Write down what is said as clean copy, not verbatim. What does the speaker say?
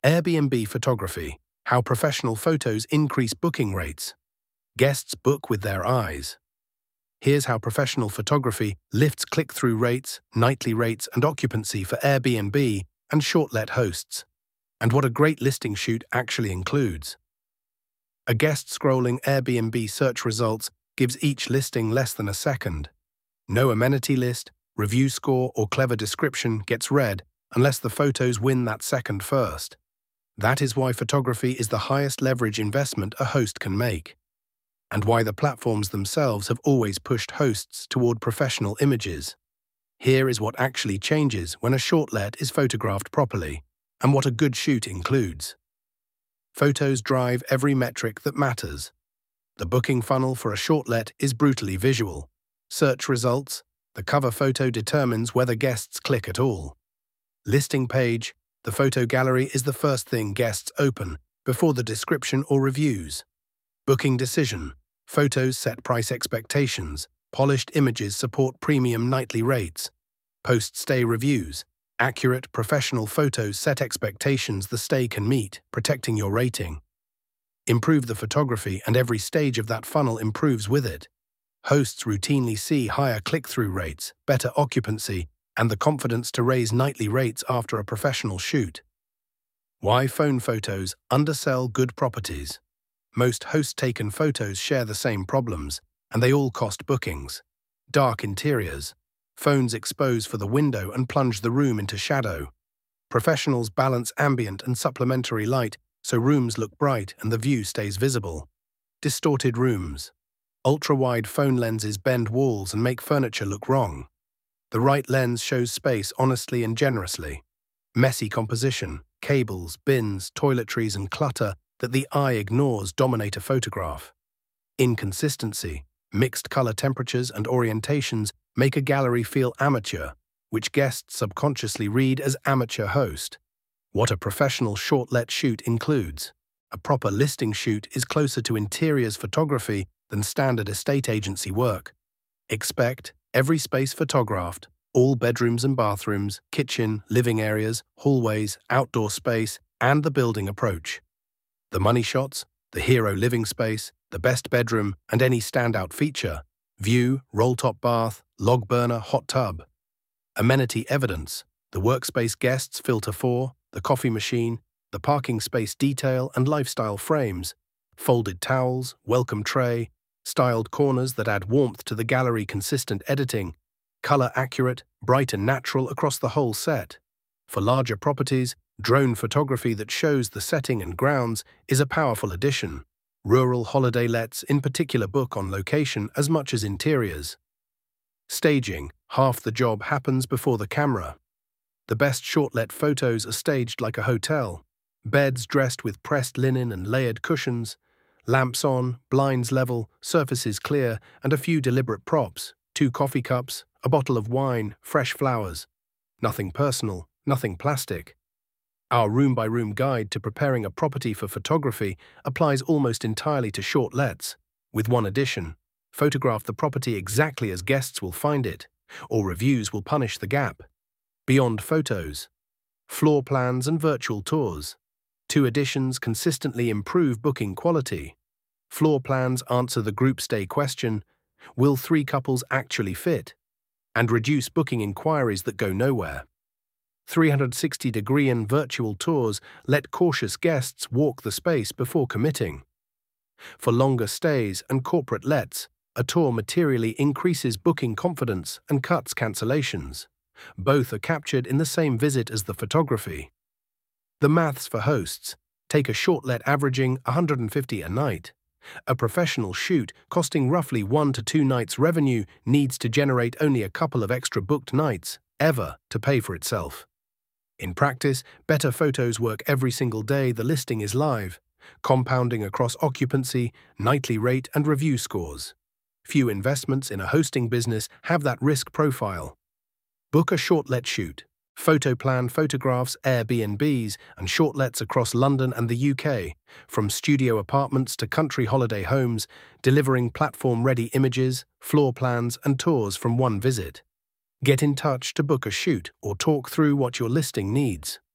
Airbnb photography, how professional photos increase booking rates. Guests book with their eyes. Here's how professional photography lifts click-through rates, nightly rates, and occupancy for Airbnb and short-let hosts, and what a great listing shoot actually includes. A guest scrolling Airbnb search results gives each listing less than a second. No amenity list, review score, or clever description gets read unless the photos win that second first. That is why photography is the highest leverage investment a host can make, and why the platforms themselves have always pushed hosts toward professional images. Here is what actually changes when a short-let is photographed properly, and what a good shoot includes. Photos drive every metric that matters. The booking funnel for a short-let is brutally visual. Search results, the cover photo determines whether guests click at all. Listing page, the photo gallery is the first thing guests open before the description or reviews. Booking decision, photos set price expectations, polished images support premium nightly rates. Post-stay reviews, accurate, professional photos set expectations the stay can meet, protecting your rating. Improve the photography and every stage of that funnel improves with it. Hosts routinely see higher click-through rates, better occupancy, and the confidence to raise nightly rates after a professional shoot. Why phone photos undersell good properties? Most host-taken photos share the same problems, and they all cost bookings. Dark interiors. Phones expose for the window and plunge the room into shadow. Professionals balance ambient and supplementary light so rooms look bright and the view stays visible. Distorted rooms. Ultra-wide phone lenses bend walls and make furniture look wrong. The right lens shows space honestly and generously. Messy composition, cables, bins, toiletries, and clutter that the eye ignores dominate a photograph. Inconsistency, mixed color temperatures and orientations make a gallery feel amateur, which guests subconsciously read as amateur host. What a professional short-let shoot includes. A proper listing shoot is closer to interiors photography than standard estate agency work. Expect every space photographed, all bedrooms and bathrooms, kitchen, living areas, hallways, outdoor space, and the building approach. The money shots, the hero living space, the best bedroom, and any standout feature, view, roll-top bath, log burner, hot tub. Amenity evidence, the workspace guests filter for, the coffee machine, the parking space detail and lifestyle frames, folded towels, welcome tray, styled corners that add warmth to the gallery, consistent editing, color accurate, bright and natural across the whole set. For larger properties, drone photography that shows the setting and grounds is a powerful addition. Rural holiday lets in particular book on location as much as interiors. Staging, half the job happens before the camera. The best short-let photos are staged like a hotel. Beds dressed with pressed linen and layered cushions, lamps on, blinds level, surfaces clear, and a few deliberate props, 2 coffee cups, a bottle of wine, fresh flowers. Nothing personal, nothing plastic. Our room-by-room guide to preparing a property for photography applies almost entirely to short-lets, with one addition: photograph the property exactly as guests will find it, or reviews will punish the gap. Beyond photos, floor plans and virtual tours. 2 additions consistently improve booking quality. Floor plans answer the group stay question, will 3 couples actually fit? And reduce booking inquiries that go nowhere. 360-degree and virtual tours let cautious guests walk the space before committing. For longer stays and corporate lets, a tour materially increases booking confidence and cuts cancellations. Both are captured in the same visit as the photography. The maths for hosts: take a short-let averaging $150 a night. A professional shoot costing roughly 1 to 2 nights revenue needs to generate only a couple of extra booked nights, ever, to pay for itself. In practice, better photos work every single day the listing is live, compounding across occupancy, nightly rate, and review scores. Few investments in a hosting business have that risk profile. Book a short-let shoot. Photoplan photographs Airbnbs and short-lets across London and the UK, from studio apartments to country holiday homes, delivering platform-ready images, floor plans, and tours from one visit. Get in touch to book a shoot or talk through what your listing needs.